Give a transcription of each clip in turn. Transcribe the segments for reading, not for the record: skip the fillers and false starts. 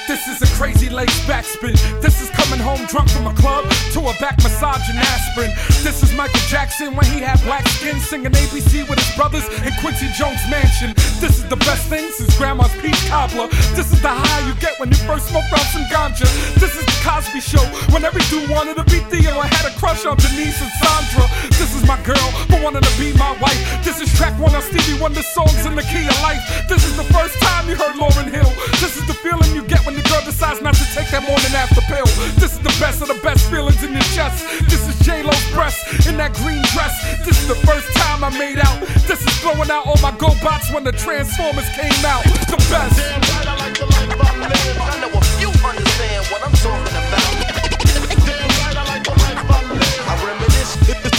This is a crazy lace backspin. This is coming home drunk from a club to a back massage and aspirin. This is Michael Jackson when he had black skin, singing ABC with his brothers in Quincy Jones' mansion. This is the best thing since grandma's peach cobbler. This is the high you get when you first smoke out some ganja. This is the Cosby Show when every dude wanted to be Theo and had a crush on Denise and Sandra. This is my girl but wanted to be my wife. This is track one on Stevie Wonder songs in the key of life. This is the first time you heard Lauryn Hill. This is the feeling you get when the girl decides not to take that morning after pill. This is the best of the best feelings in your chest. This is J-Lo's breast in that green dress. This is the first time I made out. This is blowing out all my GoBots when the Transformers came out. The best. Damn right, I like the life I live. I know a few understand what I'm talking about. Damn right, I like the life I live. I reminisce.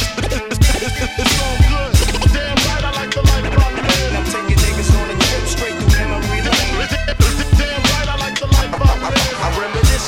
It's all good. Damn right, I like the life I live. I'm taking niggas on a trip straight through memory lane. Damn right, I like the life I live. I reminisce.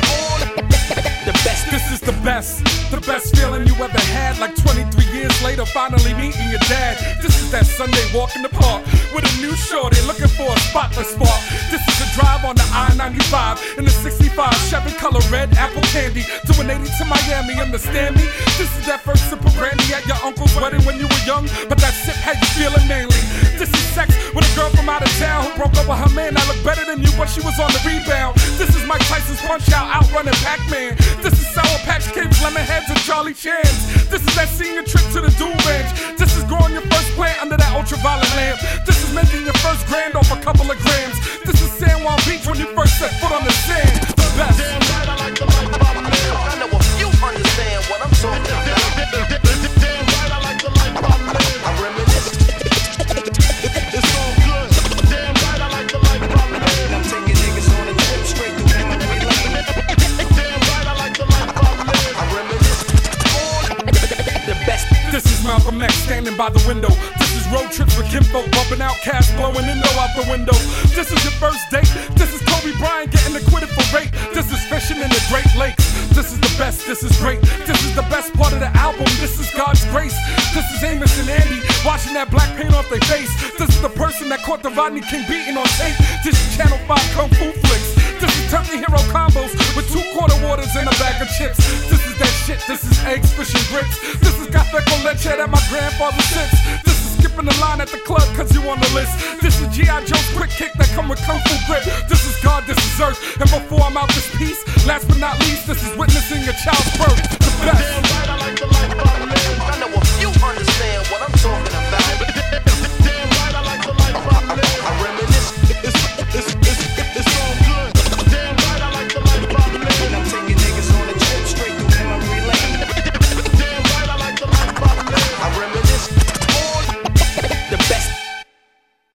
The best. This is the best. The best feeling you ever had. Like 23 years later, finally meeting your dad. This is that Sunday walk in the park with a new shorty looking for a spotless spark. This is a drive on the I-95 in the 65 Chevy color red apple candy. Doing 80 to Miami, understand me? This is that first sip of brandy at your uncle's wedding when you were young, but that sip had you feeling manly. This is sex with a girl from out of town who broke up with her man that looked better than you, but she was on the rebound. This is Mike Tyson's Punch Out, outrunning Pac-Man. This is Sour Patch Kids, Lemonheads, and Charlie Chan's. This is that senior trip to the Dude Ranch. This is growing your first plant under that ultraviolet lamp. This is making your first grand off a couple of grams. This is San Juan Beach when you first set foot on the sand. The best. Damn right, I like the life I live. I know a few understand what I'm talking about. Damn right, I like the life I live. I reminisce. It's all good. Damn right, I like the life I live. I'm taking niggas on a trip straight through memory lane. Damn right, I like the life I live. I reminisce. The best. This is Malcolm X standing by the window. This is road trips with Kimbo, bumping out cash, blowing Indo out the window. This is your first date. This is Kobe Bryant getting acquitted for rape. This is fishing in the Great Lakes. This is the best, this is great. This is the best part of the album. This is God's grace. This is Amos and Andy washing that black paint off their face. This is the person that caught the Rodney King beating on tape. This is Channel 5 Kung Fu Flicks. This is Turkey Hero combos with 2 quarter waters and a bag of chips. This is that shit. This is eggs, fish, and grits. This is Café con leche that my grandfather sips. This is skipping the line at the club cause you on the list. This is G.I. Joe's quick kick that come with Kung Fu grip. This is God, this is earth. And before I'm out this piece, last but not least, this is witnessing a child's birth. The best.